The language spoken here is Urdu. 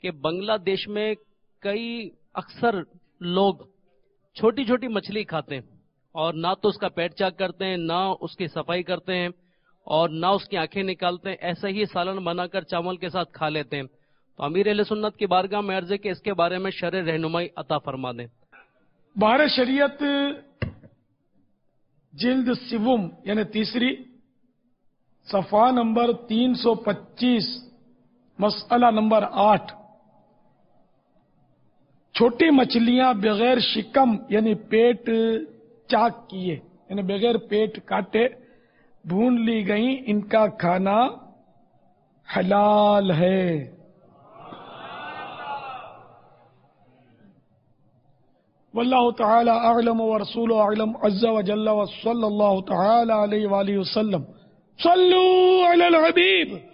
کہ بنگلہ دیش میں کئی اکثر لوگ چھوٹی چھوٹی مچھلی کھاتے ہیں اور نہ تو اس کا پیٹ چاک کرتے ہیں، نہ اس کی صفائی کرتے ہیں اور نہ اس کی آنکھیں نکالتے ہیں، ایسا ہی سالن بنا کر چاول کے ساتھ کھا لیتے ہیں. تو امیر اہل سنت کی بارگاہ میں عرض ہے کہ اس کے بارے میں شرع رہنمائی عطا فرما دیں. بہر شریعت جلد سوم یعنی تیسری، صفحہ نمبر 325، مسئلہ نمبر 8. چھوٹی مچھلیاں بغیر شکم یعنی پیٹ چاک کیے یعنی بغیر پیٹ کاٹے بھون لی گئیں، ان کا کھانا حلال ہے. واللہ تعالی اعلم ورسولہ اعلم عز وجل وصلی اللہ تعالی علیہ وآلہ وسلم. صلوا علی الحبیب.